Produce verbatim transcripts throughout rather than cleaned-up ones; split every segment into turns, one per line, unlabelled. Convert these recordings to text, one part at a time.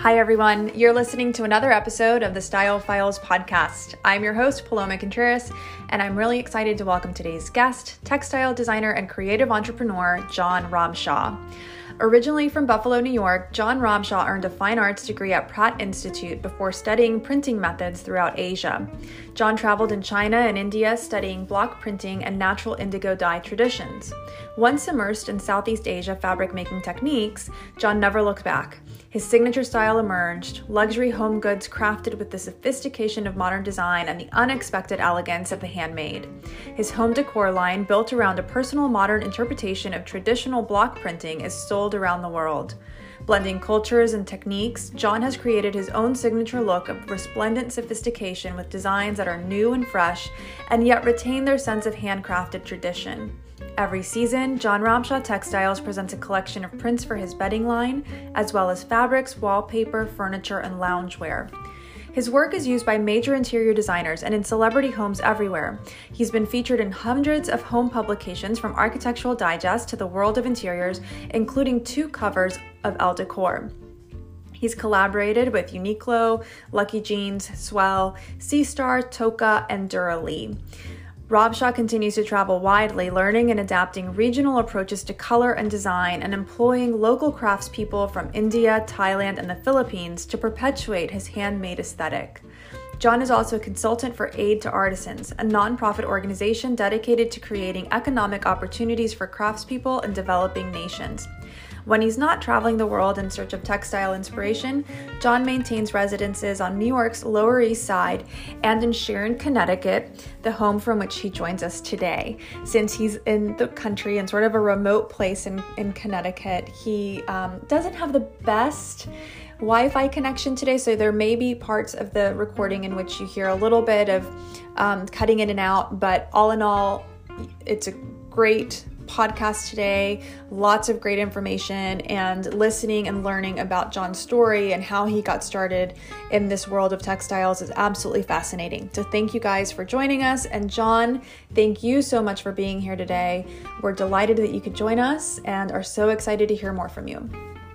Hi, everyone. You're listening to another episode of the Style Files podcast. I'm your host, Paloma Contreras, and I'm really excited to welcome today's guest, textile designer and creative entrepreneur, John Ramshaw. Originally from Buffalo, New York, John Ramshaw earned a fine arts degree at Pratt Institute before studying printing methods throughout Asia. John traveled in China and India studying block printing and natural indigo dye traditions. Once immersed in Southeast Asia fabric making techniques, John never looked back. His signature style emerged, luxury home goods crafted with the sophistication of modern design and the unexpected elegance of the handmade. His home decor line, built around a personal modern interpretation of traditional block printing, is sold around the world. Blending cultures and techniques, John has created his own signature look of resplendent sophistication with designs that are new and fresh, and yet retain their sense of handcrafted tradition. Every season, John Ramshaw Textiles presents a collection of prints for his bedding line, as well as fabrics, wallpaper, furniture, and loungewear. His work is used by major interior designers and in celebrity homes everywhere. He's been featured in hundreds of home publications from Architectural Digest to the World of Interiors, including two covers of Elle Decor. He's collaborated with Uniqlo, Lucky Jeans, Swell, Seastar, Toka, and Dura-Lee. Ramshaw continues to travel widely, learning and adapting regional approaches to color and design and employing local craftspeople from India, Thailand, and the Philippines to perpetuate his handmade aesthetic. John is also a consultant for Aid to Artisans, a nonprofit organization dedicated to creating economic opportunities for craftspeople in developing nations. When he's not traveling the world in search of textile inspiration, John maintains residences on New York's Lower East Side and in Sharon, Connecticut, the home from which he joins us today. Since he's in the country in sort of a remote place in, in Connecticut, he um, doesn't have the best Wi-Fi connection today, so there may be parts of the recording in which you hear a little bit of um, cutting in and out, but all in all, it's a great podcast today, lots of great information, and listening and learning about John's story and how he got started in this world of textiles is absolutely fascinating. So thank you guys for joining us, and John, thank you so much for being here today. We're delighted that you could join us and are so excited to hear more from you.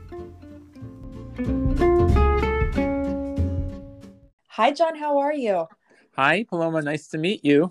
Hi, John, how are you?
Hi, Paloma, nice to meet you.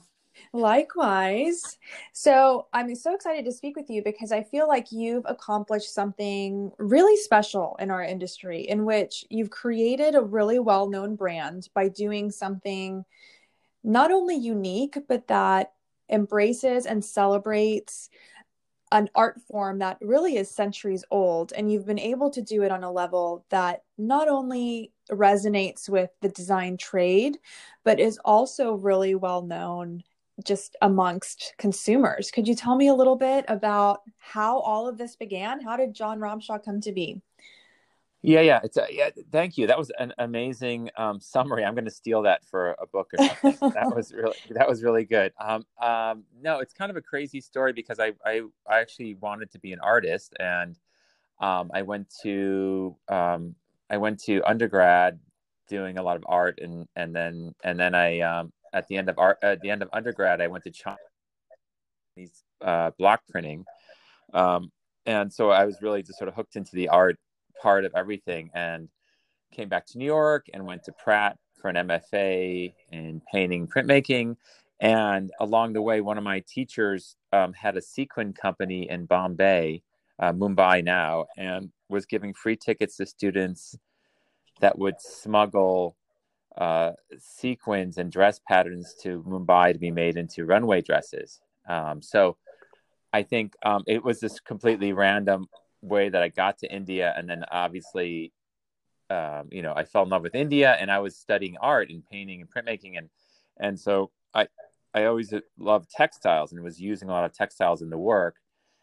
Likewise. So I'm so excited to speak with you because I feel like you've accomplished something really special in our industry, in which you've created a really well-known brand by doing something not only unique, but that embraces and celebrates an art form that really is centuries old. And you've been able to do it on a level that not only resonates with the design trade, but is also really well known just amongst consumers. Could you tell me a little bit about how all of this began? How did John Ramshaw come to be?
Yeah, yeah, it's a, yeah. Thank you. That was an amazing um, summary. I'm going to steal that for a book or something. That was really that was really good. Um, um, no, it's kind of a crazy story because I I, I actually wanted to be an artist, and um, I went to um, I went to undergrad doing a lot of art, and and then and then I um, at the end of art at the end of undergrad I went to Chinese uh, block printing, um, and so I was really just sort of hooked into the art part of everything, and came back to New York and went to Pratt for an M F A in painting printmaking. And along the way, one of my teachers um, had a sequin company in Bombay, uh, Mumbai now, and was giving free tickets to students that would smuggle uh, sequins and dress patterns to Mumbai to be made into runway dresses. Um, so I think um, it was this completely random way that I got to India, and then obviously um, you know I fell in love with India, and I was studying art and painting and printmaking, and and so I I always loved textiles and was using a lot of textiles in the work,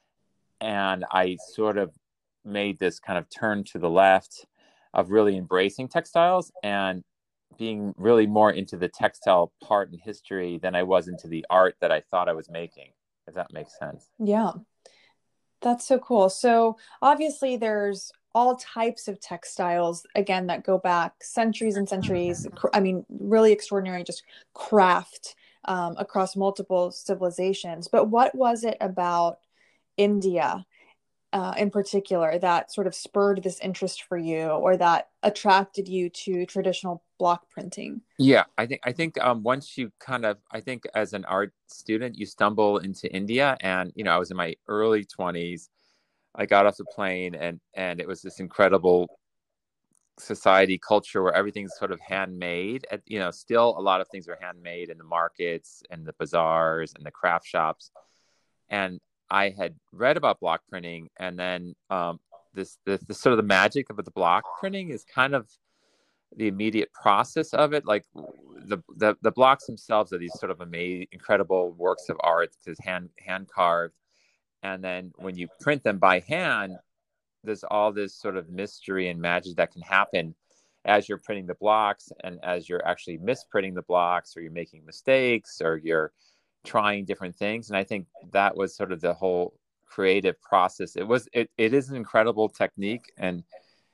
and I sort of made this kind of turn to the left of really embracing textiles and being really more into the textile part in history than I was into the art that I thought I was making, if that makes sense.
Yeah. That's so cool. So obviously there's all types of textiles, again, that go back centuries and centuries. I mean, really extraordinary, just craft um, across multiple civilizations. But what was it about India uh, in particular that sort of spurred this interest for you, or that attracted you to traditional block printing?
Yeah, I think I think um, once you kind of, I think as an art student, you stumble into India, and you know, I was in my early twenties. I got off the plane, and and it was this incredible society culture where everything's sort of handmade. At, you know, still a lot of things are handmade in the markets and the bazaars and the craft shops. And I had read about block printing, and then um, this, this, this sort of the magic of the block printing is kind of the immediate process of it. Like the the, the blocks themselves are these sort of amazing, incredible works of art, just hand hand carved. And then when you print them by hand, there's all this sort of mystery and magic that can happen as you're printing the blocks, and as you're actually misprinting the blocks, or you're making mistakes, or you're trying different things. And I think that was sort of the whole creative process. It was it, it is an incredible technique, and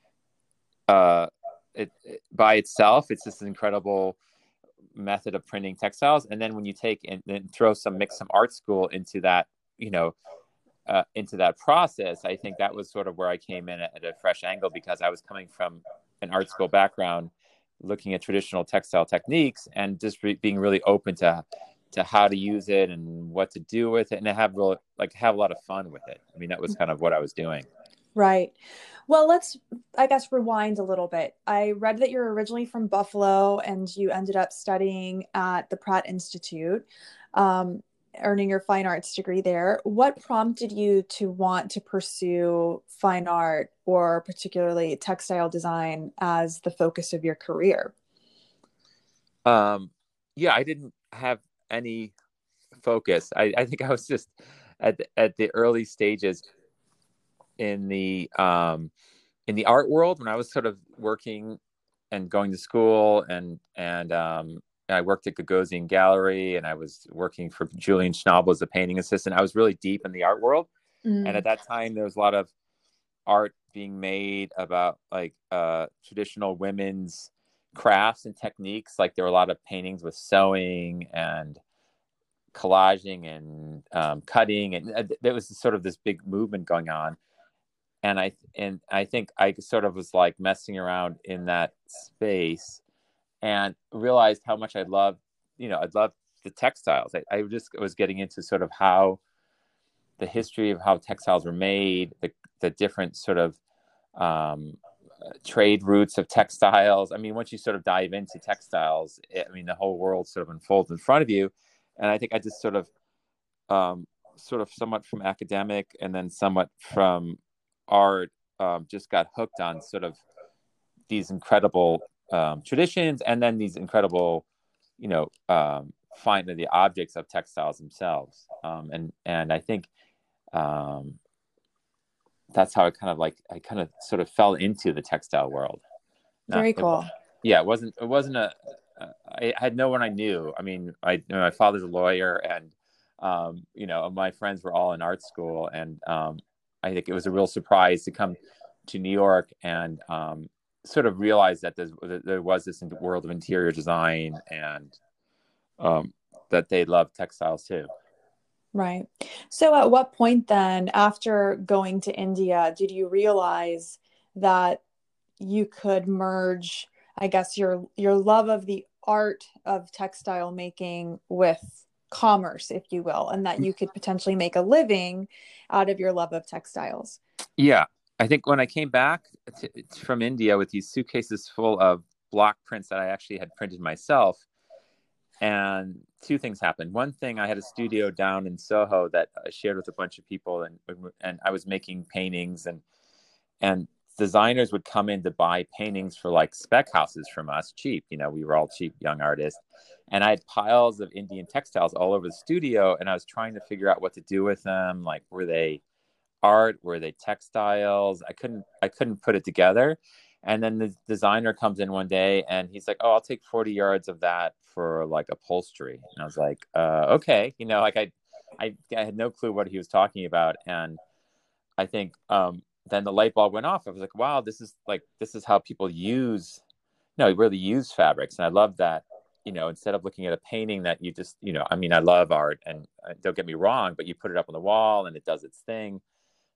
uh it, it by itself it's just an incredible method of printing textiles. And then when you take and then throw some mix some art school into that, you know, uh, into that process, I think that was sort of where I came in at, at a fresh angle, because I was coming from an art school background, looking at traditional textile techniques, and just re- being really open to to how to use it and what to do with it, and to have real, like have a lot of fun with it. I mean, that was kind of what I was doing.
Right. Well, let's, I guess, rewind a little bit. I read that you're originally from Buffalo and you ended up studying at the Pratt Institute, um, earning your fine arts degree there. What prompted you to want to pursue fine art, or particularly textile design, as the focus of your career?
Um, yeah, I didn't have any focus. I, I think I was just at the, at the early stages in the um, in the art world, when I was sort of working and going to school, and and um, I worked at Gagosian Gallery, and I was working for Julian Schnabel as a painting assistant. I was really deep in the art world, mm. and at that time there was a lot of art being made about like uh, traditional women's crafts and techniques. Like there were a lot of paintings with sewing and collaging and um, cutting, and uh, there was sort of this big movement going on. And I and I think I sort of was like messing around in that space, and realized how much I loved, you know, I loved the textiles. I, I just was getting into sort of how the history of how textiles were made, the the different sort of um, trade routes of textiles. I mean, once you sort of dive into textiles, it, I mean, the whole world sort of unfolds in front of you. And I think I just sort of, um, sort of somewhat from academic, and then somewhat from art, um, just got hooked on sort of these incredible um, traditions, and then these incredible, you know, um, finding the objects of textiles themselves. Um, and and I think um, that's how I kind of like I kind of sort of fell into the textile world.
Very Not, cool.
It, yeah, it wasn't it wasn't a. I had no one I knew. I mean, I you know, my father's a lawyer, and um, you know, my friends were all in art school, and um, I think it was a real surprise to come to New York and um, sort of realize that there was this world of interior design, and um, that they love textiles too.
Right. So at what point then, after going to India, did you realize that you could merge, I guess, your your love of the art of textile making with commerce, if you will, and that you could potentially make a living out of your love of textiles?
Yeah. I think when I came back to, from India with these suitcases full of block prints that I actually had printed myself, and two things happened. One thing, I had a studio down in Soho that I shared with a bunch of people, and and I was making paintings, and and designers would come in to buy paintings for like spec houses from us, cheap. You know, we were all cheap young artists. And I had piles of Indian textiles all over the studio, and I was trying to figure out what to do with them. Like, were they art? Were they textiles? I couldn't, I couldn't put it together. And then the designer comes in one day, and he's like, "Oh, I'll take forty yards of that for like upholstery." And I was like, uh, "Okay," you know, like I, I, I had no clue what he was talking about. And I think um, then the light bulb went off. I was like, "Wow, this is like this is how people use, no, really use fabrics." And I love that. You know, instead of looking at a painting that you just, you know, I mean, I love art, and uh, don't get me wrong, but you put it up on the wall and it does its thing.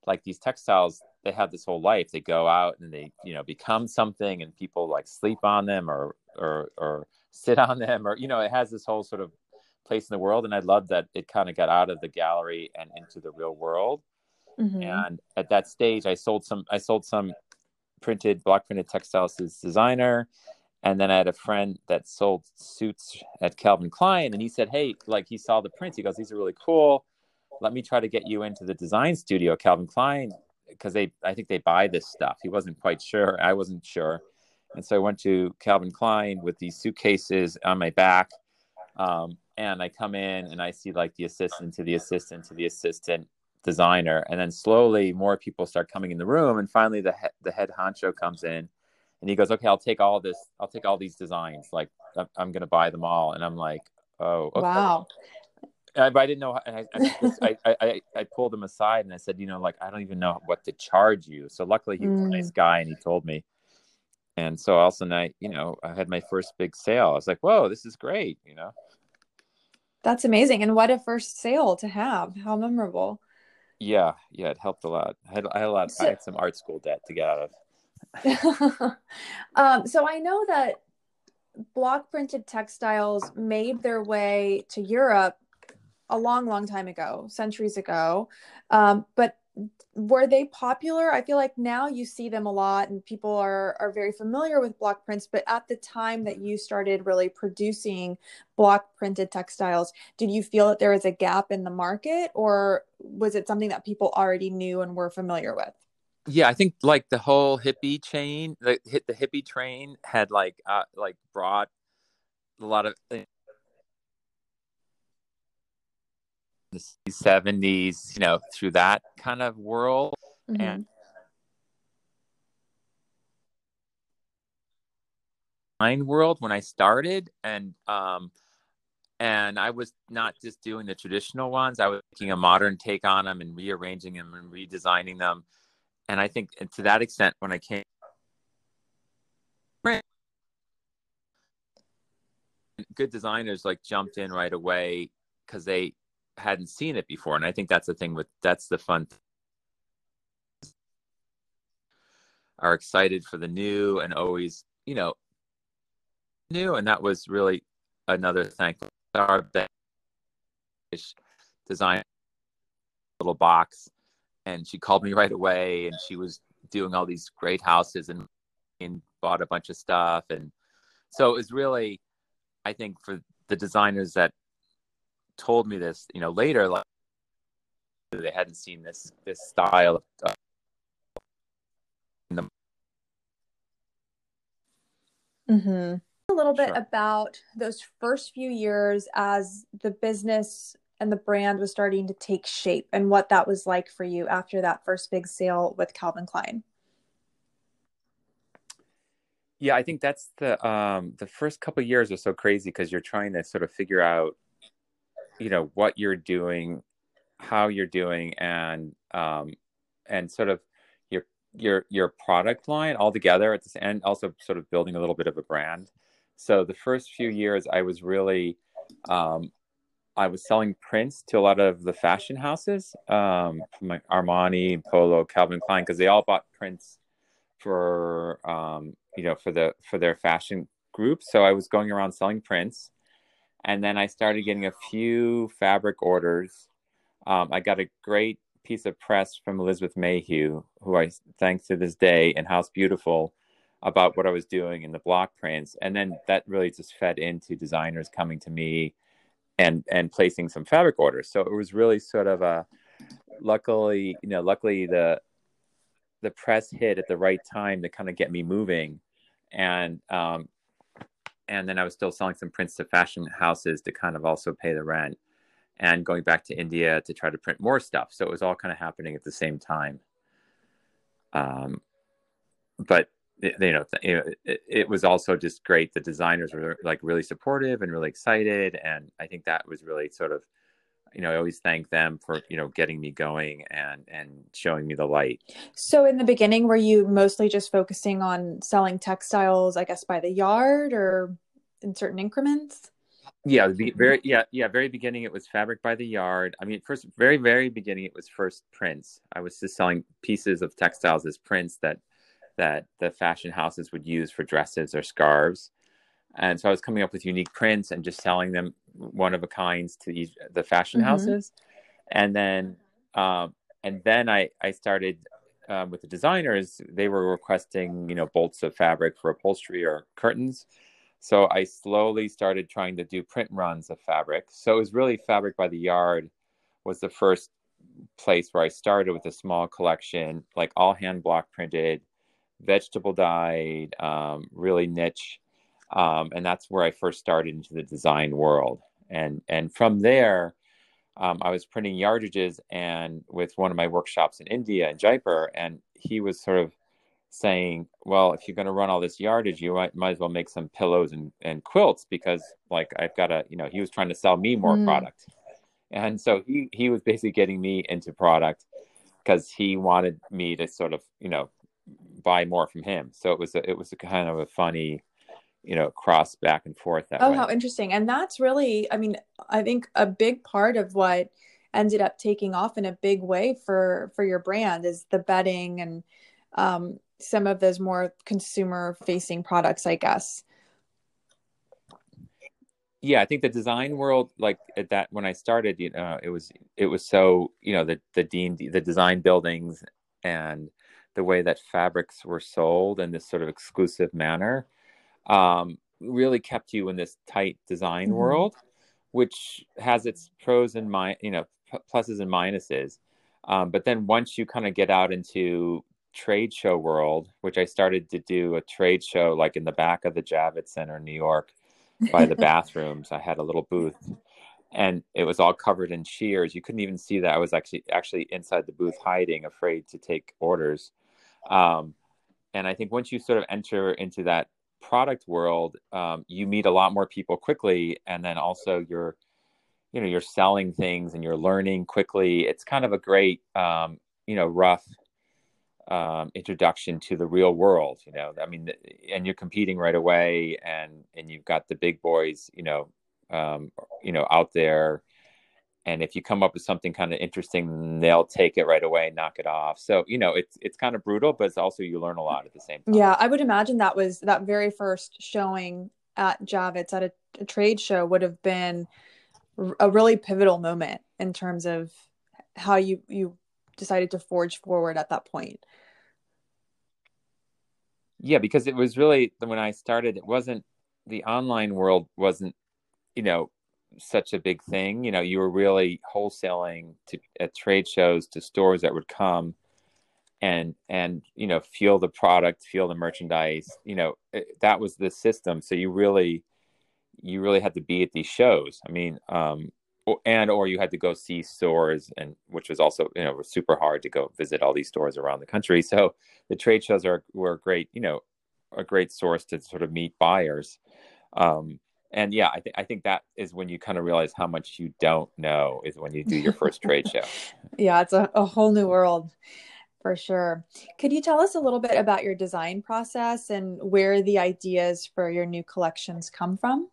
like these textiles, they have this whole life. They go out and they, you know, become something, and people like sleep on them or or or sit on them, or, you know, it has this whole sort of place in the world. And I love that it kind of got out of the gallery and into the real world.
Mm-hmm.
And at that stage, I sold some I sold some printed block printed textiles to this designer. And then I had a friend that sold suits at Calvin Klein, and he said, hey, like, he saw the prints. He goes, these are really cool. Let me try to get you into the design studio at Calvin Klein, because they, I think they buy this stuff. He wasn't quite sure. I wasn't sure. And so I went to Calvin Klein with these suitcases on my back. Um, and I come in and I see like the assistant to the assistant to the assistant designer. And then slowly more people start coming in the room. And finally the, he- the head honcho comes in. And he goes, okay, I'll take all this. I'll take all these designs. Like, I'm, I'm going to buy them all. And I'm like, oh, okay.
Wow.
I, but I didn't know. And I, I, just, I, I, I pulled him aside and I said, you know, like, I don't even know what to charge you. So luckily he was
Mm.
a nice guy and he told me. And so all of a sudden I, you know, I had my first big sale. I was like, whoa, this is great. You know?
That's amazing. And what a first sale to have. How memorable.
Yeah. Yeah. It helped a lot. I had, I had a lot.
So,
I had some art school debt to get out of.
um, so I know that block printed textiles made their way to Europe a long, long time ago, centuries ago. Um, but were they popular? I feel like now you see them a lot and people are, are very familiar with block prints, but at the time that you started really producing block printed textiles, did you feel that there was a gap in the market, or was it something that people already knew and were familiar with?
Yeah, I think like the whole hippie chain, the hit the hippie train had like uh, like brought a lot of things in the seventies, you know, through that kind of world.
Mm-hmm.
And design world when I started, and um and I was not just doing the traditional ones. I was taking a modern take on them and rearranging them and redesigning them. And I think to that extent, when I came, good designers like jumped in right away because they hadn't seen it before. And I think that's the thing with, that's the fun, are excited for the new and always, you know, new. And that was really another thank our design little box. And she called me right away, and she was doing all these great houses and, and bought a bunch of stuff. And so it was really, I think, for the designers that told me this, you know, later, like, they hadn't seen this this style of, in the
Mm-hmm. A little bit
sure.
about those first few years as the business and the brand was starting to take shape, and what that was like for you after that first big sale with Calvin Klein.
Yeah, I think that's the um the first couple of years are so crazy because you're trying to sort of figure out, you know, what you're doing, how you're doing, and um and sort of your your your product line all together at this end, also sort of building a little bit of a brand. So the first few years I was really um I was selling prints to a lot of the fashion houses, um, like Armani, Polo, Calvin Klein, because they all bought prints for, um, you know, for the for their fashion group. So I was going around selling prints, and then I started getting a few fabric orders. Um, I got a great piece of press from Elizabeth Mayhew, who I thank to this day, and House Beautiful, about what I was doing in the block prints, and then that really just fed into designers coming to me and and placing some fabric orders. So it was really sort of a, luckily, you know, luckily the the press hit at the right time to kind of get me moving. And um and then I was still selling some prints to fashion houses to kind of also pay the rent, and going back to India to try to print more stuff. So it was all kind of happening at the same time. Um but you know, it, it was also just great. The designers were like really supportive and really excited, and I think that was really sort of, you know, I always thank them for, you know, getting me going and and showing me the light.
So in the beginning, were you mostly just focusing on selling textiles, I guess, by the yard or in certain increments?
Yeah, the very yeah yeah very beginning it was Fabric by the Yard. I mean, first very very beginning it was first prints. I was just selling pieces of textiles as prints that that the fashion houses would use for dresses or scarves. And so I was coming up with unique prints and just selling them one of a kinds to each, the fashion
Mm-hmm.
houses. And then um, and then I I started um, with the designers. They were requesting, you know, bolts of fabric for upholstery or curtains. So I slowly started trying to do print runs of fabric. So it was really Fabric by the Yard was the first place where I started with a small collection, like all hand block printed, vegetable dyed, um, really niche. Um, and that's where I first started into the design world. And and from there, um, I was printing yardages and with one of my workshops in India in Jaipur, and he was sort of saying, well, if you're going to run all this yardage, you might, might as well make some pillows and, and quilts because like I've got to, you know, he was trying to sell me more
Mm.
product. And so he, he was basically getting me into product because he wanted me to sort of, you know, buy more from him. So it was a, it was a kind of a funny, you know, cross back and forth that
Oh,
way.
how interesting. And that's really, I mean, I think a big part of what ended up taking off in a big way for for your brand is the bedding and um, some of those more consumer facing products, I guess.
Yeah, I think the design world, like at that when I started, you know, it was it was so, you know, the the dean the design buildings and the way that fabrics were sold in this sort of exclusive manner um, really kept you in this tight design
Hmm.
world, which has its pros and mi you know p- pluses and minuses. Um, but then once you kind of get out into trade show world, which I started to do a trade show like in the back of the Javits Center in New York by the bathrooms. I had a little booth and it was all covered in shears. You couldn't even see that I was actually actually inside the booth hiding, afraid to take orders. Um, and I think once you sort of enter into that product world, um, you meet a lot more people quickly, and then also you're, you know, you're selling things and you're learning quickly. It's kind of a great, um, you know, rough um, introduction to the real world. You know, I mean, and you're competing right away, and and you've got the big boys, you know, um, you know, out there. And if you come up with something kind of interesting, they'll take it right away and knock it off. So, you know, it's it's kind of brutal, but it's also you learn a lot at the same time.
Yeah, I would imagine that was that very first showing at Javits at a, a trade show would have been r- a really pivotal moment in terms of how you you decided to forge forward at that point.
Yeah, because it was really when I started, it wasn't the online world wasn't, you know, such a big thing. You know, you were really wholesaling to at trade shows to stores that would come and and you know feel the product, feel the merchandise. You know, it, that was the system. So you really you really had to be at these shows. I mean, um, or, and or you had to go see stores, and which was also you know super hard to go visit all these stores around the country. So the trade shows are were great, you know, a great source to sort of meet buyers. Um, and yeah, I think I think that is when you kind of realize how much you don't know is when you do your first trade show.
Yeah, it's a, a whole new world for sure. Could you tell us a little bit about your design process and where the ideas for your new collections come from?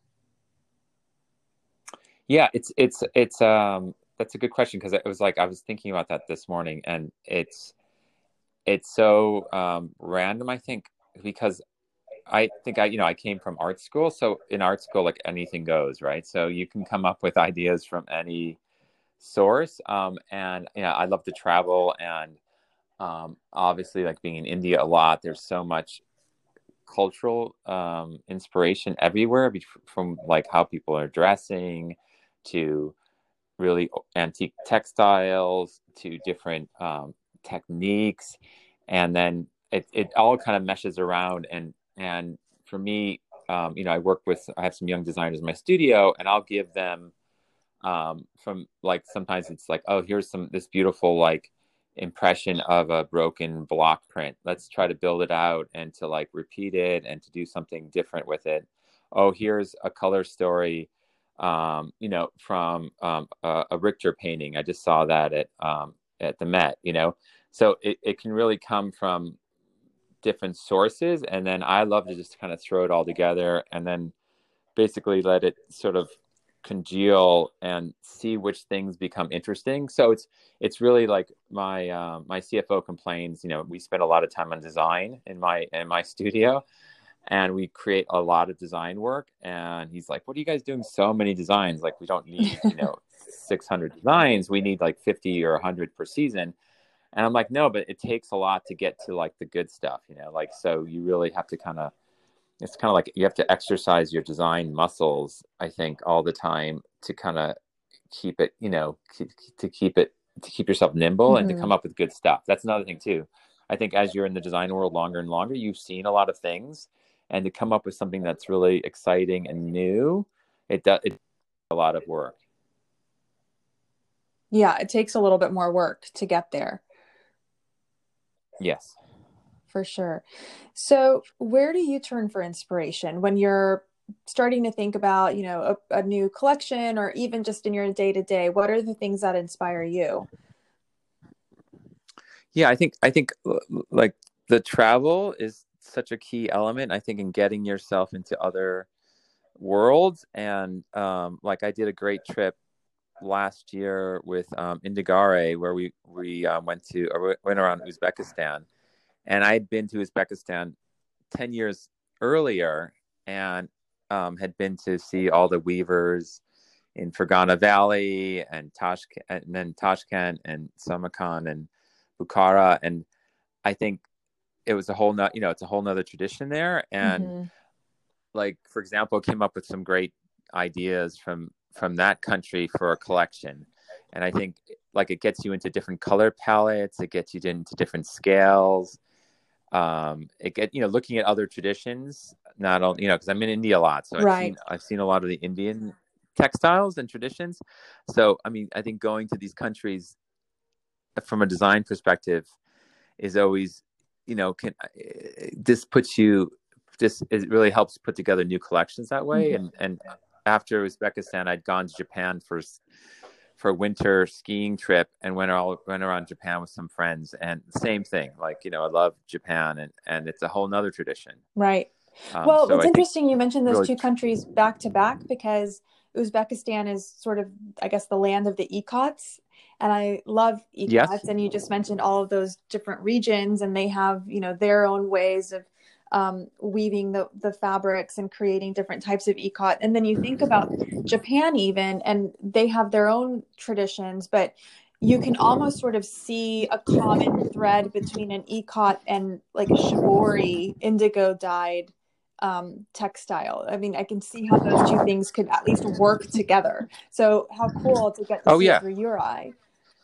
Yeah, it's it's it's um that's a good question because it was like I was thinking about that this morning, and it's it's so um, random. I think because I think I, you know, I came from art school. So in art school, like anything goes, right? So you can come up with ideas from any source. Um, and, you know, I love to travel and um, obviously like being in India a lot, there's so much cultural um, inspiration everywhere from like how people are dressing to really antique textiles to different um, techniques. And then it, it all kind of meshes around and and for me um, you know I work with I have some young designers in my studio and I'll give them um, from like sometimes it's like oh here's some this beautiful like impression of a broken block print, let's try to build it out and to like repeat it and to do something different with it. Oh, here's a color story um, you know from um, a, a Richter painting I just saw that at um, at the Met, you know so it, it can really come from different sources and then I love to just kind of throw it all together and then basically let it sort of congeal and see which things become interesting. So it's it's really like my uh, my C F O complains. You know, we spend a lot of time on design in my in my studio, and we create a lot of design work. And he's like, "What are you guys doing so many designs? Like, we don't need you know six hundred designs. We need like fifty or one hundred per season." And I'm like, "No, but it takes a lot to get to like the good stuff, you know. Like, so you really have to kind of." It's kind of like you have to exercise your design muscles, I think, all the time to kind of keep it, you know, to keep it, to keep yourself nimble mm-hmm. and to come up with good stuff. That's another thing too. I think as you're in the design world longer and longer, you've seen a lot of things, and to come up with something that's really exciting and new, it does it a lot of work.
Yeah, it takes a little bit more work to get there.
Yes.
For sure. So where do you turn for inspiration when you're starting to think about, you know, a, a new collection, or even just in your day to day? What are the things that inspire you?
Yeah, I think, I think like the travel is such a key element, I think, in getting yourself into other worlds. And um, like I did a great trip last year with um, Indigare, where we, we uh, went to, or went around Uzbekistan. And I had been to Uzbekistan ten years earlier, and um, had been to see all the weavers in Fergana Valley and Tashkent, and then Tashkent and Samarkand and Bukhara. And I think it was a whole not, you know, it's a whole nother tradition there. And mm-hmm. like, for example, came up with some great ideas from, from that country for a collection. And I think like it gets you into different color palettes. It gets you into different scales. Um, it get, you know, looking at other traditions, not only, you know, cause I'm in India a lot. So I've right. seen, I've seen a lot of the Indian textiles and traditions. So, I mean, I think going to these countries from a design perspective is always, you know, can, this puts you, this, it really helps put together new collections that way. Mm-hmm. And, and after Uzbekistan, I'd gone to Japan for for a winter skiing trip, and went all went around Japan with some friends, and same thing. Like, you know, I love Japan, and, and it's a whole nother tradition.
Right. Um, well, so it's I interesting you mentioned those really... two countries back to back, because Uzbekistan is sort of, I guess, the land of the ikats. And I love ikats. Yes. And you just mentioned all of those different regions, and they have, you know, their own ways of um, weaving the, the fabrics and creating different types of ikat. And then you think about Japan even, and they have their own traditions, but you can almost sort of see a common thread between an ikat and like a shibori indigo dyed um, textile. I mean, I can see how those two things could at least work together. So how cool to get to
oh,
see
yeah.
it through your eye.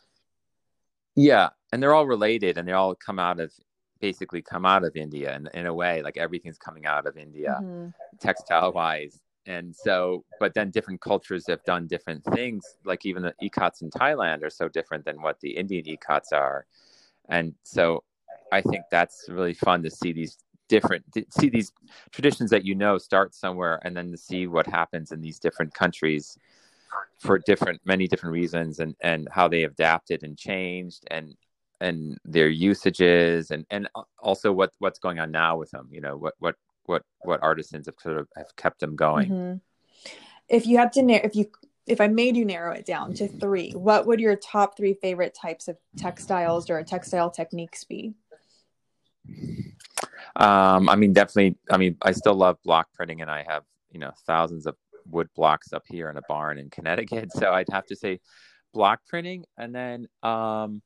Yeah. And they're all related, and they all come out of, basically come out of India in, in a way, like everything's coming out of India, mm-hmm. textile wise. And so, but then different cultures have done different things. Like even the ikats in Thailand are so different than what the Indian ikats are. And so I think that's really fun to see these different, to see these traditions that, you know, start somewhere, and then to see what happens in these different countries for different, many different reasons, and, and how they adapted and changed, and, and their usages, and, and also what, what's going on now with them, you know, what, what, what, what artisans have sort of have kept them going.
Mm-hmm. If you had to, na- if you, if I made you narrow it down to three, what would your top three favorite types of textiles or textile techniques be?
Um, I mean, definitely, I mean, I still love block printing, and I have, you know, thousands of wood blocks up here in a barn in Connecticut. So I'd have to say block printing, and then, um,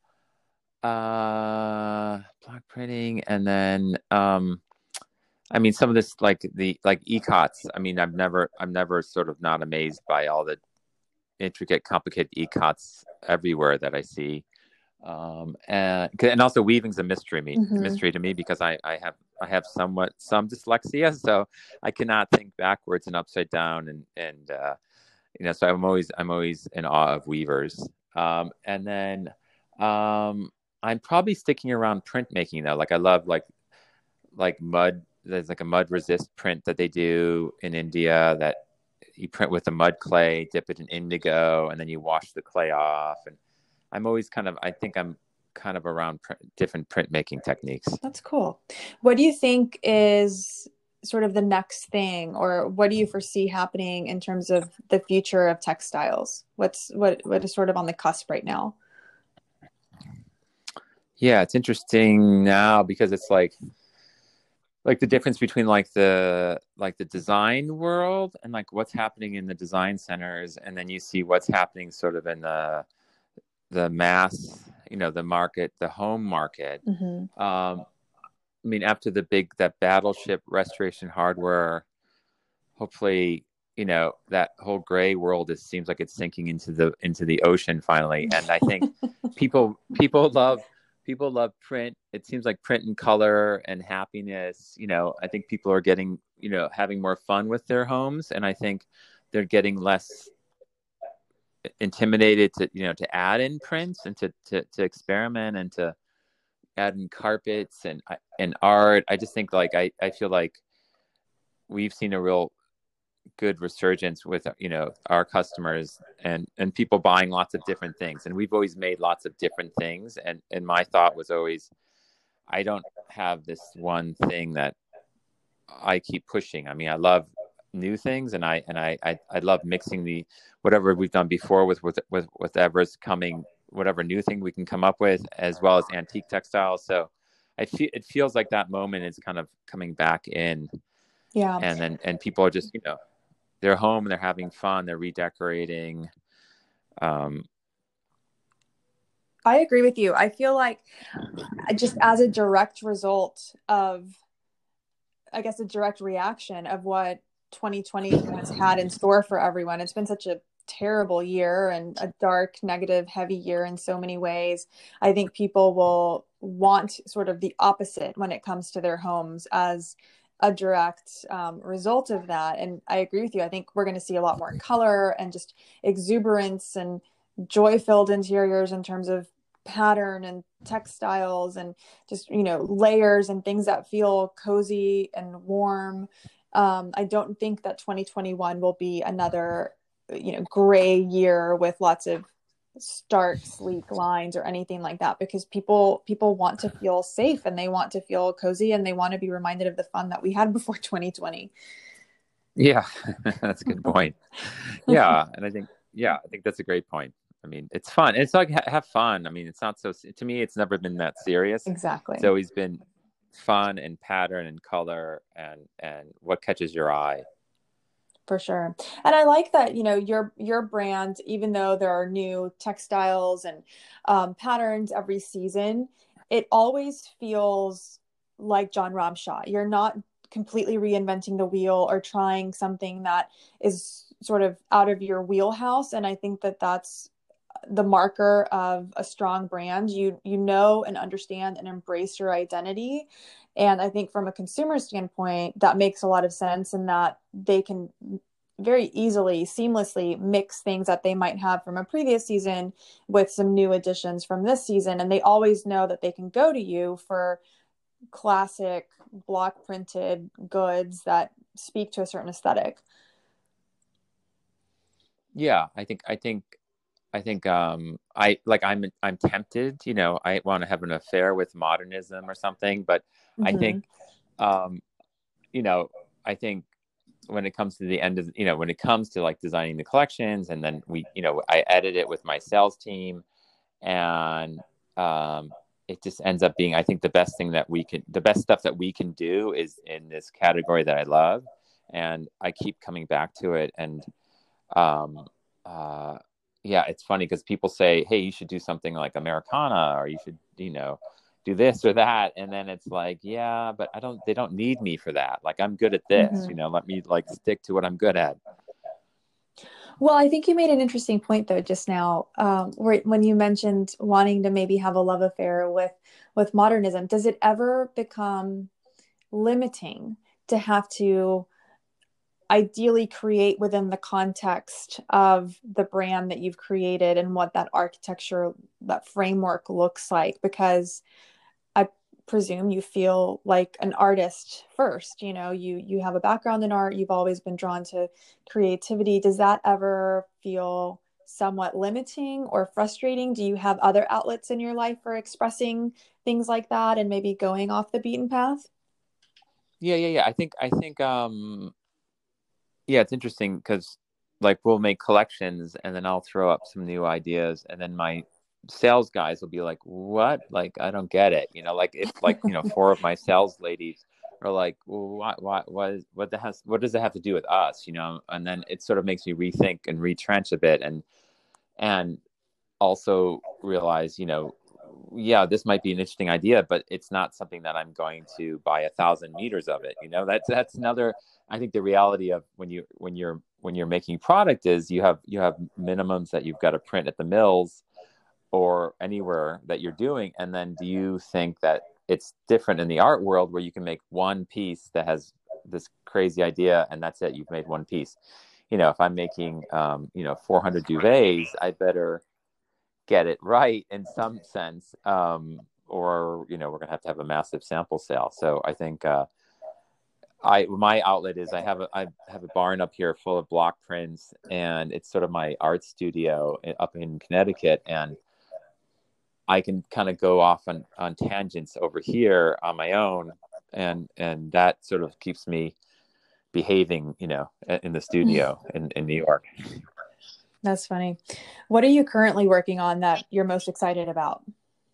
uh, block printing. And then, um, I mean, some of this, like the, like ikats, I mean, I've never, I'm never sort of not amazed by all the intricate, complicated ikats everywhere that I see. Um, and, and also weaving's a mystery, me, mm-hmm. mystery to me, because I, I have, I have somewhat, some dyslexia, so I cannot think backwards and upside down. And, and, uh, you know, so I'm always, I'm always in awe of weavers. Um, and then, um, I'm probably sticking around printmaking though. Like I love like, like mud, there's like a mud resist print that they do in India that you print with a mud clay, dip it in indigo, and then you wash the clay off. And I'm always kind of, I think I'm kind of around pr- different printmaking techniques.
That's cool. What do you think is sort of the next thing, or what do you foresee happening in terms of the future of textiles? What's what what is sort of on the cusp right now?
Yeah, it's interesting now because it's like like the difference between like the like the design world and like what's happening in the design centers, and then you see what's happening sort of in the the mass, you know, the market, the home market.
Mm-hmm.
Um, I mean, after the big that Battleship Restoration Hardware, hopefully, you know, that whole gray world, it seems like it's sinking into the into the ocean finally. And I think people people love people love print. It seems like print and color and happiness. You know, I think people are getting, you know, having more fun with their homes, and I think they're getting less intimidated to, you know, to add in prints and to to, to experiment and to add in carpets and and art. I just think like I I feel like we've seen a real good resurgence with, you know, our customers and and people buying lots of different things, and we've always made lots of different things, and and my thought was always, I don't have this one thing that I keep pushing. I mean, I love new things, and I and I I, I love mixing the whatever we've done before with with with whatever's coming, whatever new thing we can come up with, as well as antique textiles. So I feel it feels like that moment is kind of coming back in,
Yeah.
and then and people are just, you know, they're home, they're having fun, they're redecorating. Um,
I agree with you. I feel like just as a direct result of, I guess, a direct reaction of what twenty twenty has had in store for everyone. It's been such a terrible year and a dark, negative, heavy year in so many ways. I think people will want sort of the opposite when it comes to their homes as a direct um, result of that. And I agree with you. I think we're going to see a lot more color and just exuberance and joy-filled interiors in terms of pattern and textiles and just, you know, layers and things that feel cozy and warm. Um, I don't think that twenty twenty-one will be another, you know, gray year with lots of stark, sleek lines or anything like that, because people people want to feel safe and they want to feel cozy and they want to be reminded of the fun that we had before twenty twenty.
yeah, that's a good point. Yeah, and I think yeah, I think that's a great point. I mean, it's fun. It's like ha- have fun. I mean, it's not so. To me, it's never been that serious.
Exactly.
It's always been fun and pattern and color and and what catches your eye.
For sure. And I like that, you know, your your brand, even though there are new textiles and um, patterns every season, it always feels like John Ramshaw. You're not completely reinventing the wheel or trying something that is sort of out of your wheelhouse. And I think that that's the marker of a strong brand. You you know and understand and embrace your identity. And I think from a consumer standpoint, that makes a lot of sense, in that they can very easily, seamlessly mix things that they might have from a previous season with some new additions from this season. And they always know that they can go to you for classic block printed goods that speak to a certain aesthetic.
Yeah, I think I think I think um I like I'm I'm tempted, you know, I want to have an affair with modernism or something, but mm-hmm. I think um you know, I think when it comes to the end of, you know, when it comes to like designing the collections, and then we, you know, I edit it with my sales team, and um it just ends up being, I think the best thing that we can, the best stuff that we can do is in this category that I love, and I keep coming back to it. And um uh yeah, it's funny because people say, hey, you should do something like Americana, or you should, you know, do this or that. And then it's like, yeah, but I don't, they don't need me for that. Like, I'm good at this, mm-hmm. you know, let me like stick to what I'm good at.
Well, I think you made an interesting point though, just now, um, where, when you mentioned wanting to maybe have a love affair with, with modernism. Does it ever become limiting to have to ideally create within the context of the brand that you've created and what that architecture, that framework looks like? Because I presume you feel like an artist first, you know, you, you have a background in art, you've always been drawn to creativity. Does that ever feel somewhat limiting or frustrating? Do you have other outlets in your life for expressing things like that and maybe going off the beaten path?
yeah, yeah, yeah. I think, I think, um, yeah, it's interesting because like we'll make collections and then I'll throw up some new ideas and then my sales guys will be like, what? Like, I don't get it. You know, like if like, you know, four of my sales ladies are like, well, what, what, what, what the has, what does it have to do with us? You know? And then it sort of makes me rethink and retrench a bit and, and also realize, you know, yeah, this might be an interesting idea, but it's not something that I'm going to buy a thousand meters of it. You know, that's that's another. I think the reality of when you when you're when you're making product is you have you have minimums that you've got to print at the mills or anywhere that you're doing, and then do you think that it's different in the art world where you can make one piece that has this crazy idea and that's it, you've made one piece. You know, if I'm making um, you know four hundred duvets, I better get it right in some sense, um, or you know we're gonna have to have a massive sample sale. So I think uh, I my outlet is I have a I have a barn up here full of block prints, and it's sort of my art studio up in Connecticut, and I can kind of go off on, on tangents over here on my own, and and that sort of keeps me behaving, you know, in the studio in, in New York.
That's funny. What are you currently working on that you're most excited about?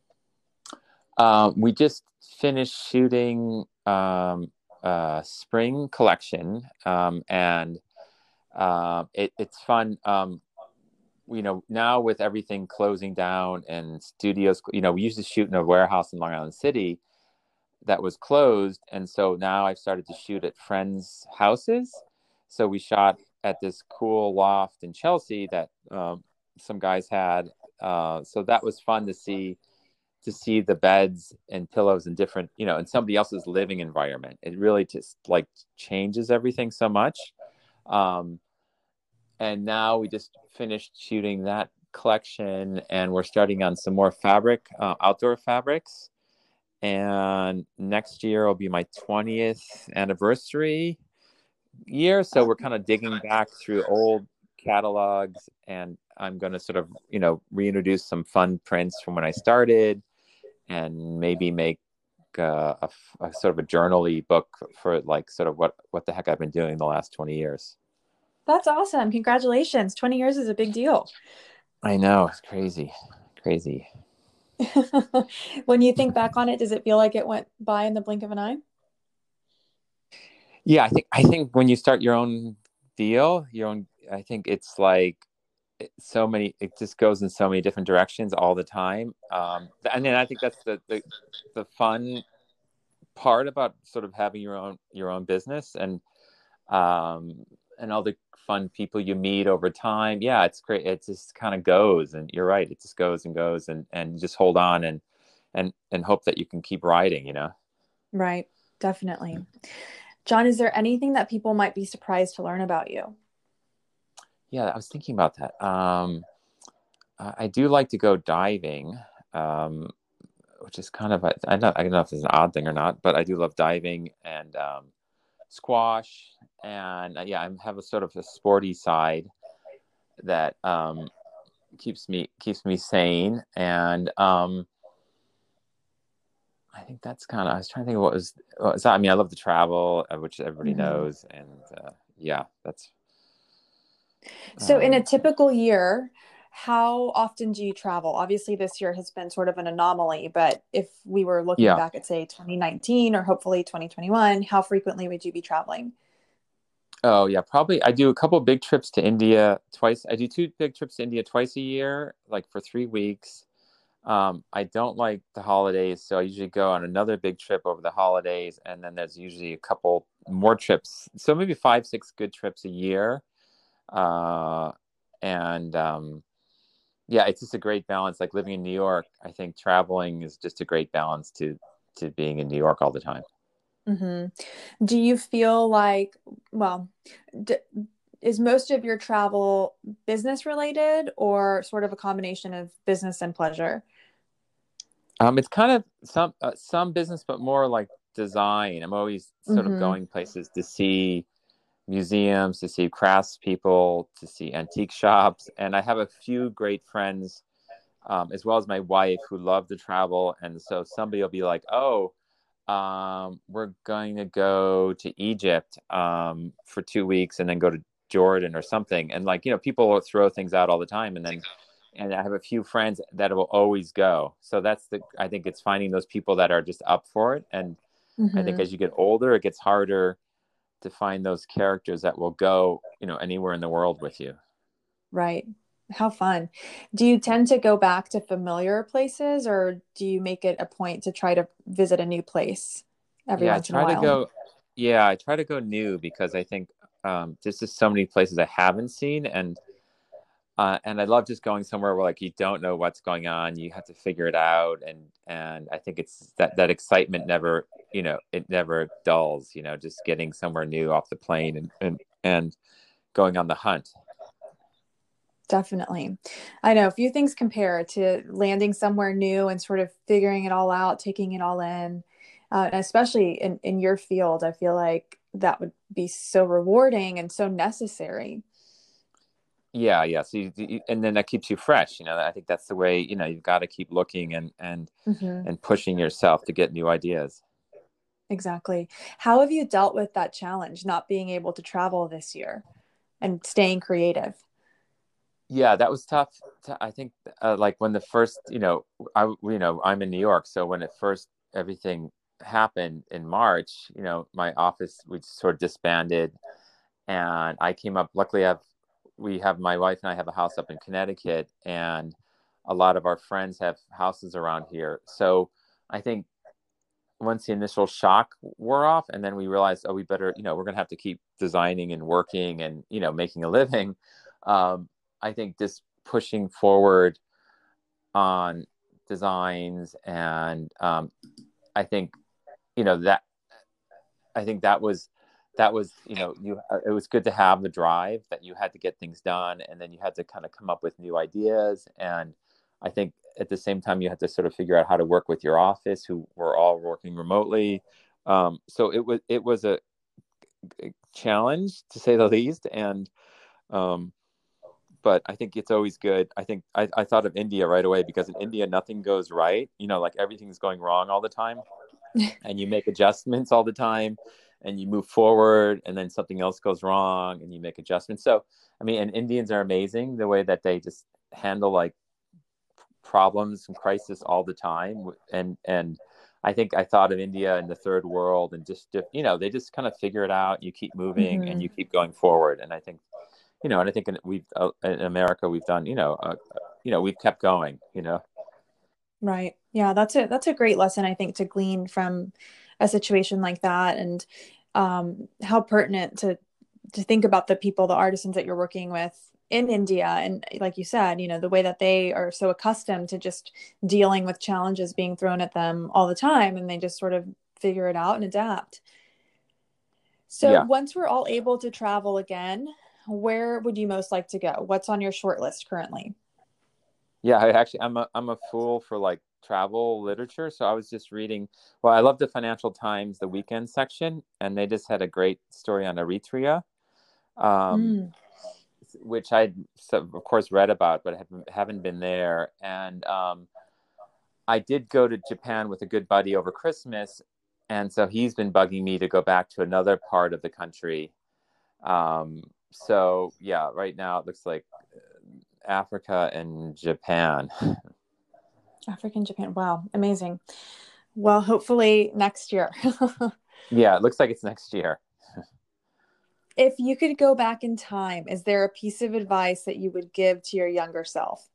Um, we just finished shooting um, a spring collection, um, and uh, it, it's fun. Um, you know, now with everything closing down and studios, you know, we used to shoot in a warehouse in Long Island City that was closed, and so now I've started to shoot at friends' houses. So we shot at this cool loft in Chelsea that um, some guys had. Uh, so that was fun to see to see the beds and pillows in different, you know, in somebody else's living environment. It really just like changes everything so much. Um, and now we just finished shooting that collection, and we're starting on some more fabric, uh, outdoor fabrics. And next year will be my twentieth anniversary year. So we're kind of digging back through old catalogs, and I'm going to sort of, you know, reintroduce some fun prints from when I started, and maybe make uh, a, a sort of a journal-y book for like sort of what, what the heck I've been doing the last twenty years.
That's awesome. Congratulations. twenty years is a big deal.
I know. It's crazy. Crazy.
When you think back on it, does it feel like it went by in the blink of an eye?
Yeah, I think I think when you start your own deal, your own, I think it's like so many. It just goes in so many different directions all the time, um, and then I think that's the, the the fun part about sort of having your own your own business, and um, and all the fun people you meet over time. Yeah, it's great. It just kind of goes, and you're right. It just goes and goes, and and you just hold on and and and hope that you can keep riding. You know.
Right. Definitely. John, is there anything that people might be surprised to learn about you?
Yeah, I was thinking about that. Um, I do like to go diving, um, which is kind of a, I don't I don't know if it's an odd thing or not, but I do love diving and um, squash, and uh, yeah, I have a sort of a sporty side that um, keeps me keeps me sane, and um, I think that's kind of. I was trying to think of what was. What was that? I mean, I love to travel, uh, which everybody
Mm-hmm.
knows, and uh, yeah, that's.
So in a
Um,
typical year, how often do you travel? Obviously, this year has been sort of an anomaly, but if we were looking
yeah.
back at, say, twenty nineteen or hopefully twenty twenty-one, how frequently would you be traveling?
Oh yeah, probably. I do a couple big trips to India twice. I do two big trips to India twice a year, like for three weeks. Um, I don't like the holidays, so I usually go on another big trip over the holidays, and then there's usually a couple more trips. So maybe five, six good trips a year. Uh, and um, yeah, it's just a great balance. Like living in New York, I think traveling is just a great balance to to being in New York all the time.
Mm-hmm. Do you feel like, well, d is most of your travel business related or sort of a combination of business and pleasure?
Um, it's kind of some uh, some business, but more like design. I'm always sort of
Mm-hmm.
going places to see museums, to see craftspeople, to see antique shops, and I have a few great friends, um, as well as my wife, who love to travel. And so somebody will be like, "Oh, um, we're going to go to Egypt um, for two weeks and then go to Jordan or something. And like, you know, people will throw things out all the time. And then, and I have a few friends that will always go. So that's the, I think it's finding those people that are just up for it. And I think
Mm-hmm.
as you get older, it gets harder to find those characters that will go, you know, anywhere in the world with you.
Right. How fun. Do you tend to go back to familiar places, or do you make it a point to try to visit a new place every
Yeah, I
once in a
try to
while?
go. Yeah, I try to go new because I think um, there's just so many places I haven't seen, and uh, and I love just going somewhere where like you don't know what's going on, you have to figure it out, and and I think it's that that excitement never, you know, it never dulls. You know, just getting somewhere new off the plane and and and going on the hunt.
Definitely. I know a few things compare to landing somewhere new and sort of figuring it all out, taking it all in. Uh, and especially in, in your field, I feel like that would be so rewarding and so necessary.
Yeah, yeah. So you, you, and then that keeps you fresh. You know, I think that's the way. You know, you've got to keep looking and and
Hmm.
and pushing yourself to get new ideas.
Exactly. How have you dealt with that challenge, not being able to travel this year and staying creative?
Yeah, that was tough. To, I think uh, like when the first, you know, I you know I'm in New York, so when it first everything happened in March, you know, my office we sort of disbanded, and I came up. Luckily, I've we have my wife and I have a house up in Connecticut, and a lot of our friends have houses around here. So I think once the initial shock wore off, and then we realized, oh, we better, you know, we're gonna have to keep designing and working and you know making a living. Um, I think just pushing forward on designs and um, I think you know that I think that was that was you know you uh, it was good to have the drive that you had to get things done and then you had to kind of come up with new ideas and I think at the same time you had to sort of figure out how to work with your office who were all working remotely um, so it was it was a challenge to say the least and um, but I think it's always good. I think I, I thought of India right away because in India nothing goes right. You know, like everything's going wrong all the time, and you make adjustments all the time, and you move forward, and then something else goes wrong, and you make adjustments. So, I mean, and Indians are amazing the way that they just handle like problems and crisis all the time, and and I think I thought of India and the third world, and just you know they just kind of figure it out. You keep moving, and
Hmm.
you keep going forward, and I think you know, and I think in, we've uh, in America we've done, you know, uh, you know, we've kept going, you know.
Right. Yeah, that's a that's a great lesson, I think, to glean from a situation like that, and um, how pertinent to to think about the people, the artisans that you're working with in India. And like you said, you know, the way that they are so accustomed to just dealing with challenges being thrown at them all the time, and they just sort of figure it out and adapt. So
Yeah,
once we're all able to travel again, where would you most like to go? What's on your short list currently?
yeah. I actually, I'm a I'm a fool for like travel literature. So I was just reading. Well, I love the Financial Times, the weekend section, and they just had a great story on Eritrea, um,
Mm.
which I of course read about, but haven't haven't been there. And um, I did go to Japan with a good buddy over Christmas, and so he's been bugging me to go back to another part of the country. Um, so yeah, right now it looks like Africa and Japan.
African Japan. Wow, amazing. Well, hopefully next year.
Yeah, it looks like it's next year.
If you could go back in time, is there a piece of advice that you would give to your younger self?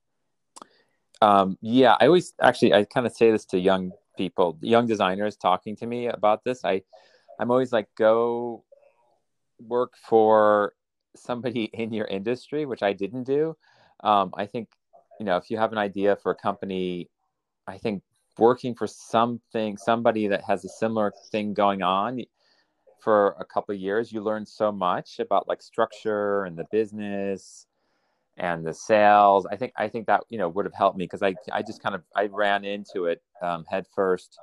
Um, yeah, I always actually I kind of say this to young people, young designers talking to me about this. I I'm always like go work for somebody in your industry, which I didn't do. Um, I think you know if you have an idea for a company, I think working for something somebody that has a similar thing going on for a couple of years, you learn so much about like structure and the business and the sales. I think I think that you know would have helped me because I I just kind of I ran into it um, head first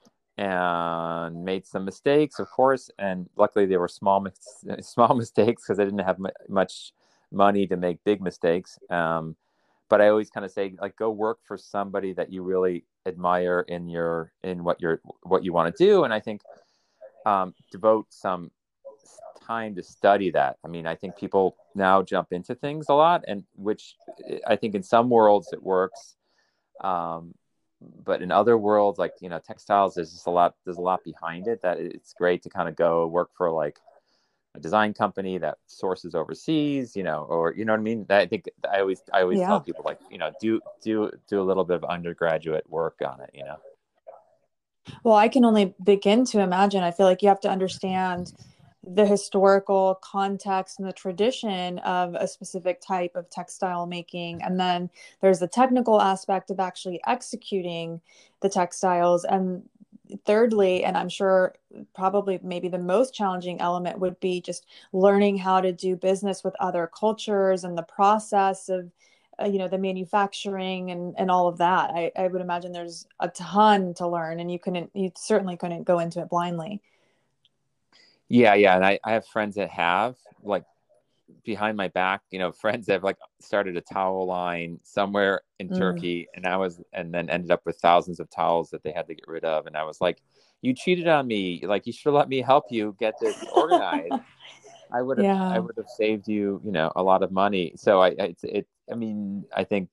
and made some mistakes, of course, and luckily they were small small mistakes because I didn't have much money to make big mistakes. Um, but I always kind of say, like, go work for somebody that you really admire in your, in what you're, what you want to do. And I think, um, devote some time to study that. I mean, I think people now jump into things a lot, and which I think in some worlds it works. Um, but in other worlds, like, you know, textiles, there's just a lot, there's a lot behind it that it's great to kind of go work for like a design company that sources overseas, you know, or, you know what I mean? I think I always, I always
Yeah.
tell people, like, you know, do, do, do a little bit of undergraduate work on it, you know?
Well, I can only begin to imagine. I feel like you have to understand the historical context and the tradition of a specific type of textile making. And then there's the technical aspect of actually executing the textiles. And thirdly, and I'm sure probably maybe the most challenging element would be just learning how to do business with other cultures and the process of uh, you know, the manufacturing and, and all of that. I, I would imagine there's a ton to learn, and you couldn't, you certainly couldn't go into it blindly.
Yeah. Yeah. And I, I have friends that have, like, behind my back, you know, friends that have like started a towel line somewhere in
Mm.
Turkey, and I was, and then ended up with thousands of towels that they had to get rid of. And I was like, you cheated on me. Like, you should have let me help you get this organized. I would have, I
Yeah.
would have saved you, you know, a lot of money. So I, it's, it, I mean, I think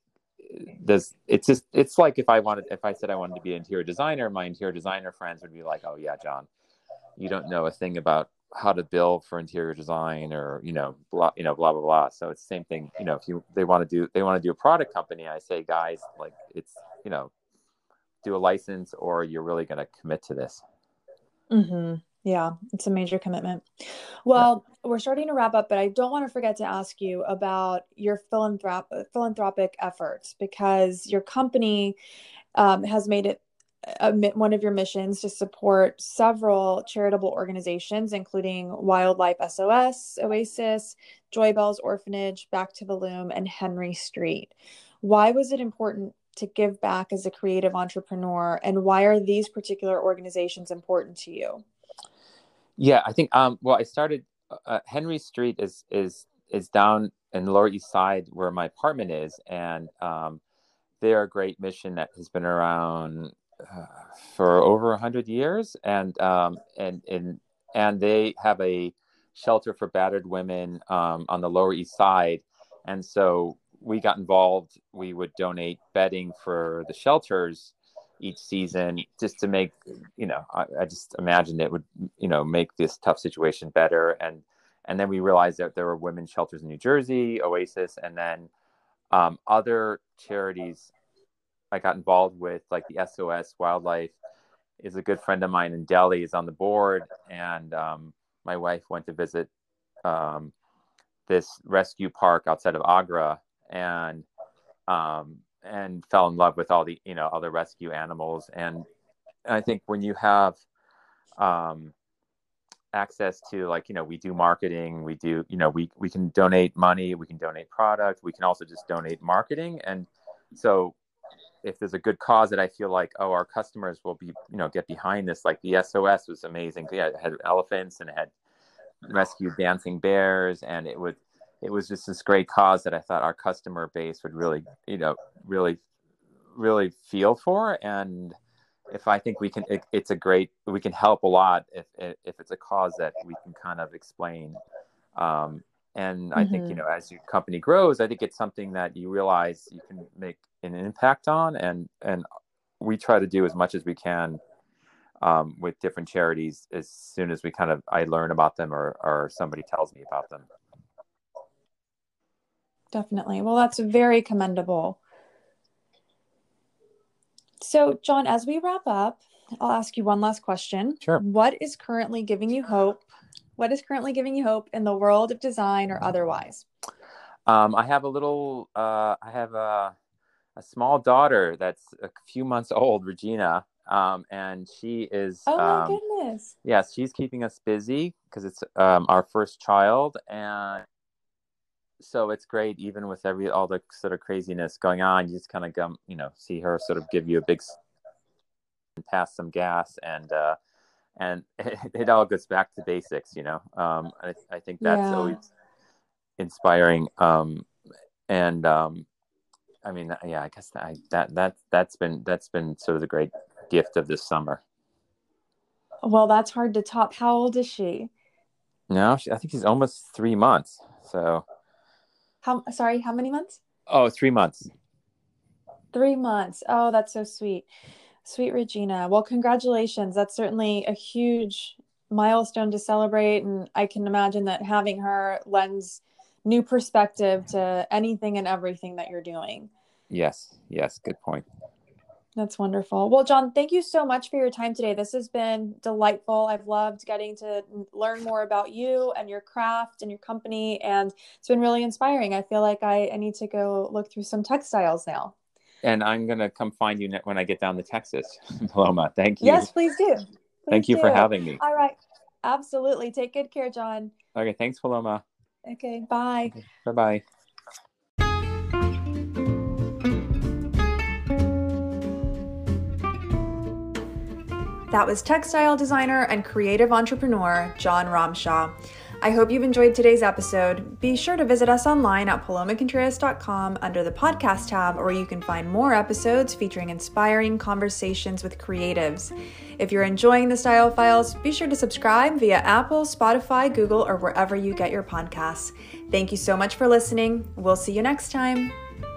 this, it's just, it's like if I wanted, if I said I wanted to be an interior designer, my interior designer friends would be like, oh yeah, John, you don't know a thing about how to bill for interior design, or, you know, blah, you know, blah, blah, blah. So it's the same thing, you know, if you, they want to do, they want to do a product company, I say, guys, like, it's, you know, do a license, or you're really going to commit to this.
Mm-hmm. Yeah, it's a major commitment.
Yeah.
Well, we're starting to wrap up, but I don't want to forget to ask you about your philanthrop- philanthropic efforts, because your company um, has made it a, one of your missions to support several charitable organizations, including Wildlife S O S, Oasis, Joy Bells Orphanage, Back to the Loom, and Henry Street. Why was it important to give back as a creative entrepreneur, and why are these particular organizations important to you?
Yeah, I think, um, well, I started, uh, Henry Street is, is, is down in the Lower East Side where my apartment is. And, um, they're a great mission that has been around, uh, for over a hundred years. And, um, and, and, and they have a shelter for battered women, um, on the Lower East Side. And so we got involved. We would donate bedding for the shelters each season, just to make, you know, I, I just imagined it would, you know, make this tough situation better. And, and then we realized that there were women's shelters in New Jersey, Oasis, and then, um, other charities I got involved with, like the S O S Wildlife is a good friend of mine in Delhi, is on the board. And, um, my wife went to visit, um, this rescue park outside of Agra, and, um, and fell in love with all the, you know, other rescue animals. And I think when you have, um, access to, like, you know, we do marketing, we do, you know, we, we can donate money, we can donate product, we can also just donate marketing. And so if there's a good cause that I feel like, oh, our customers will be, you know, get behind this, like the S O S was amazing. Yeah, it had elephants and it had rescued dancing bears, and it would, it was just this great cause that I thought our customer base would really, you know, really, really feel for. And if I think we can, it, it's a great, we can help a lot if, if it's a cause that we can kind of explain. Um, and I think, you
Mm-hmm.
know, as your company grows, I think it's something that you realize you can make an impact on. And, and we try to do as much as we can, um, with different charities as soon as we kind of, I learn about them, or, or somebody tells me about them.
Definitely. Well, that's very commendable. So, John, as we wrap up, I'll ask you one last question.
Sure.
What is currently giving you hope? What is currently giving you hope in the world of design or otherwise?
Um, I have a little, uh, I have a, a small daughter that's a few months old, Regina. Um, and she is,
Oh my
um,
goodness.
yes, she's keeping us busy because it's, um, our first child. And so it's great, even with every, all the sort of craziness going on, you just kind of come, you know, see her sort of give you a big, and pass some gas. And, uh, and it, it all goes back to basics, you know. Um, I, I think that's
Yeah.
always inspiring. Um, and, um, I mean, yeah, I guess that, that, that, that's been, that's been sort of the great gift of this summer.
Well, that's hard to top. How old is she?
No, she, I think she's almost three months. So.
How, sorry, how many months?
Oh, three months.
Three months. Oh, that's so sweet. Sweet Regina. Well, congratulations. That's certainly a huge milestone to celebrate. And I can imagine that having her lends new perspective to anything and everything that you're doing.
Yes. Yes. Good point.
That's wonderful. Well, John, thank you so much for your time today. This has been delightful. I've loved getting to learn more about you and your craft and your company. And it's been really inspiring. I feel like I, I need to go look through some textiles now.
And I'm going to come find you when I get down to Texas, Paloma. Thank you.
Yes, please do. Please
Thank you
do.
for having me.
All right. Absolutely. Take good care, John.
Okay. Thanks, Paloma.
Okay. Bye.
Okay. Bye-bye.
That was textile designer and creative entrepreneur, John Ramshaw. I hope you've enjoyed today's episode. Be sure to visit us online at paloma contreras dot com under the podcast tab, where you can find more episodes featuring inspiring conversations with creatives. If you're enjoying the Style Files, be sure to subscribe via Apple, Spotify, Google, or wherever you get your podcasts. Thank you so much for listening. We'll see you next time.